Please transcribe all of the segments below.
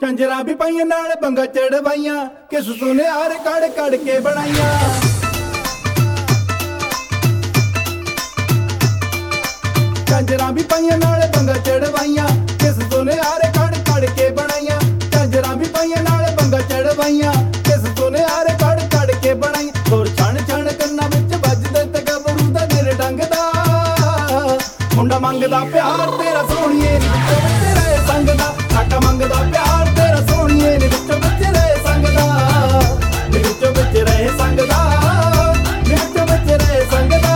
ਝਾਂਜਰਾਂ ਵੀ ਪਾਈਆਂ ਨਾਲ ਬੰਗਾ ਚੜਵਾਈਆਂ, ਕਿਸ ਸੁਨਿਆਰ ਕੜ ਕੜ ਕੇ ਬਣਾਈਆਂ। ਝਾਂਜਰਾਂ ਵੀ ਪਾਈਆਂ ਨਾਲ ਬੰਗਾ ਚੜਵਾਈਆਂ, ਕਿਸ ਸੁਨਿਆਰ ਕੜ ਕੜ ਕੇ ਬਣਾਈਆਂ। ਝਾਂਜਰਾਂ ਵੀ ਪਾਈਆਂ ਨਾਲ ਬੰਗਾ ਚੜਵਾਈਆਂ, ਕਿਸ ਸੁਨਿਆਰ ਕੜ ਕੜ ਕੇ ਬਣਾਈਆਂ। ਹੋਰ ਛਣ ਛਣ ਕੰਨਾਂ ਵਿੱਚ ਵੱਜਦੇ ਤੇ ਗੱਭਰੂ ਦਾ ਦਿਲ ਡੰਗਦਾ। ਮੁੰਡਾ ਮੰਗਦਾ ਪਿਆਰ ਤੇਰਾ ਸੋਹਣੀਏ ਨੀ ਵਿੱਚੋਂ ਵਿੱਚ ਰਹੇ ਸੰਗ ਦਾ। ਕਾਕਾ ਮੰਗਦਾ ਪਿਆਰ ਤੇਰਾ ਸੋਹਣੀਏ ਨੀ ਵਿੱਚੋਂ ਵਿੱਚ ਰਹੇ ਸੰਗ ਦਾ। ਨੀ ਵਿੱਚੋਂ ਵਿੱਚ ਰਹੇ ਸੰਗ ਦਾ, ਨੀ ਵਿੱਚੋਂ ਵਿੱਚ ਰਹੇ ਸੰਗ ਦਾ।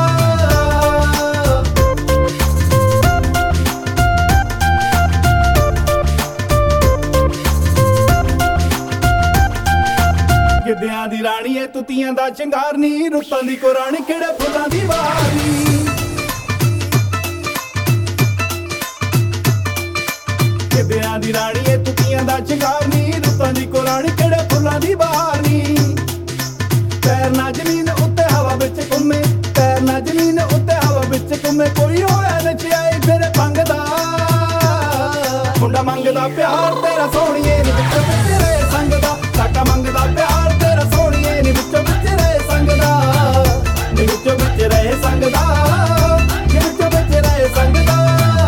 ਗਿੱਧਿਆਂ ਦੀ ਰਾਣੀ ਏ ਤੁੱਤੀਆਂ ਦਾ ਸ਼ਿੰਗਾਰ ਨੀ, ਰੁੱਤਾਂ ਦੀ ਕੁਰਾਨੀ ਕਿਹੜੇ ਫੁੱਲਾਂ ਦੀ ਵਾਰੀ। ਗਿੱਧਿਆਂ ਦੀ ਰਾਣੀ ਏ ਤੁੱਤੀਆਂ ਦਾ ਸ਼ਿੰਗਾਰ ਨੀ, ਰੁੱਤਾਂ ਦੀ ਕੁਰਾਨੀ ਕਿਹੜੇ ਫੁੱਲਾਂ ਦੀ ਵਾਰੀ। ਪੈਰ ਨਾ ਜ਼ਮੀਨ ਉੱਤੇ ਹਵਾ ਵਿੱਚ ਘੁੰਮੇ, ਪੈਰ ਨਾ ਜ਼ਮੀਨ ਉੱਤੇ ਹਵਾ ਵਿੱਚ ਘੁੰਮੇ। ਕੋਈ ਹੋਇਆ ਨਚਾਏ ਤੇਰੇ ਭੰਗ ਦਾ। ਮੁੰਡਾ ਮੰਗਦਾ ਪਿਆਰ ਤੇਰਾ ਸੋਹਣੀਏ ਨੀ ਵਿੱਚੋਂ ਵਿੱਚ ਰਹੇ ਸੰਗ ਦਾ। ਕਾਕਾ ਮੰਗਦਾ ਪਿਆਰ ਤੇਰਾ ਸੋਹਣੀਏ ਨੀ ਵਿੱਚੋਂ ਵਿੱਚ ਰਹੇ ਸੰਗ ਦਾ। ਨੀ ਵਿੱਚੋਂ ਵਿੱਚ ਰਹੇ ਸੰਗ ਦਾ, ਨੀ ਵਿੱਚੋਂ ਵਿੱਚ ਰਹੇ ਸੰਗ ਦਾ।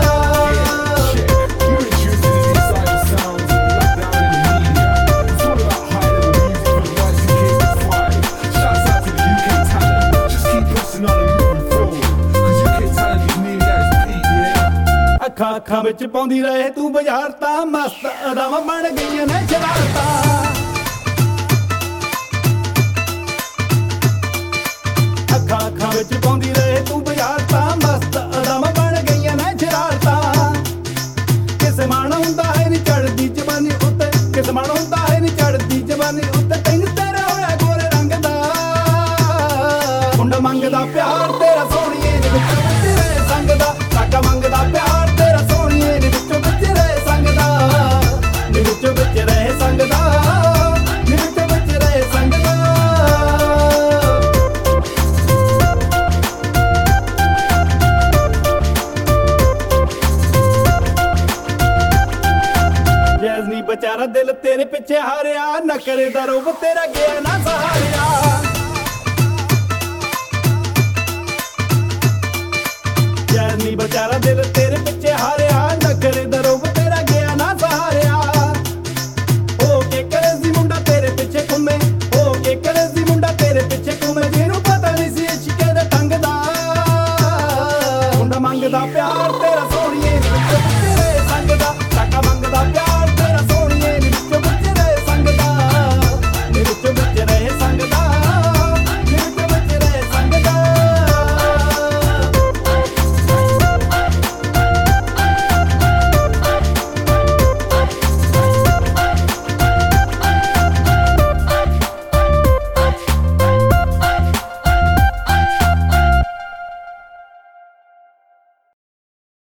ਅੱਖਾਂ ਅੱਖਾਂ ਵਿੱਚ ਪਾਉਂਦੀ ਰਹੇ ਤੂੰ ਬਾਜ਼ਾਰ ਤਾਂ, ਮਸਤ ਅਦਾਵਾਂ ਬਣ ਗਈਆਂ ਨੇ ਸ਼ਰਾਰਤਾਂ। ਅੱਖਾਂ ਅੱਖਾਂ ਵਿੱਚ ਪਾਉਂਦੀ ਰਹੇ ਤੂੰ ਬਾਜ਼ਾਰ ਤਾਂ, ਮਸਤ ਅਦਾਵਾਂ ਬਣ ਗਈਆਂ ਨੇ ਸ਼ਰਾਰਤਾਂ। ਕਿਸੇ ਮਾਣ ਹੁੰਦਾ ਹੈ ਨੀ ਚੜ੍ਹਦੀ ਜਵਾਨੀ ਉੱਤੇ, ਕਿਸੇ ਮਾਣ ਹੁੰਦਾ ਹੈ ਨੀ ਚੜ੍ਹਦੀ ਜਵਾਨੀ ਉੱਤੇ। ਤੈਨੂੰ ਤੇਰਾ ਹੋਇਆ ਗੋਰੇ ਰੰਗ ਦਾ। ਮੁੰਡਾ ਮੰਗਦਾ ਪਿਆਰ ਤੇਰਾ ਸੋਹਣੀਏ ਨੀ ਵਿੱਚੋਂ ਵਿੱਚ ਰਹੇ ਸੰਗ ਦਾ। ਕਾਕਾ ਮੰਗਦਾ ਪਿਆਰ ਤੇਰਾ ਸੋਹਣੀਏ ਨੀ ਵਿੱਚੋਂ ਵਿੱਚ ਰਹੇ ਸੰਗ ਦਾ। ਨੀ ਵਿੱਚੋਂ ਵਿੱਚ ਰਹੇ ਸੰਗ ਦਾ, ਨੀ ਵਿੱਚੋਂ ਵਿੱਚ ਰਹੇ ਸੰਗ ਦਾ। ਜੈਜ਼ ਨੀ ਬੇਚਾਰਾ ਦਿਲ ਤੇਰੇ ਪਿੱਛੇ ਹਾਰਿਆ, ਨਾ ਕਰੇ ਦਾ ਰੂਪ ਤੇਰਾ ਗਿਆ ਨਾ ਸਹਾਰਿਆ। ਜੈਜ਼ ਨੀ ਬੇਚਾਰਾ ਦਿਲ ਤੇਰੇ ਪਿੱਛੇ ਹਾਰਿਆ, ਨਾ ਕਰੇ ਦਾ ਰੂਪ ਤੇਰਾ ਗਿਆ ਨਾ ਸਹਾਰਿਆ। ਹੋ ਕੇ ਕਰੇਜ਼ੀ ਮੁੰਡਾ ਤੇਰੇ ਪਿੱਛੇ ਘੁੰਮੇ, ਹੋ ਕੇ ਕਰੇਜ਼ੀ ਮੁੰਡਾ ਤੇਰੇ ਪਿੱਛੇ ਘੁੰਮੇ। ਜਿਹਨੂੰ ਪਤਾ ਨਹੀਂ ਸੀ ਇਸ਼ਕੇ ਦੇ ਢੰਗ ਦਾ। ਮੁੰਡਾ ਮੰਗਦਾ ਪਿਆਰ ਤੇਰਾ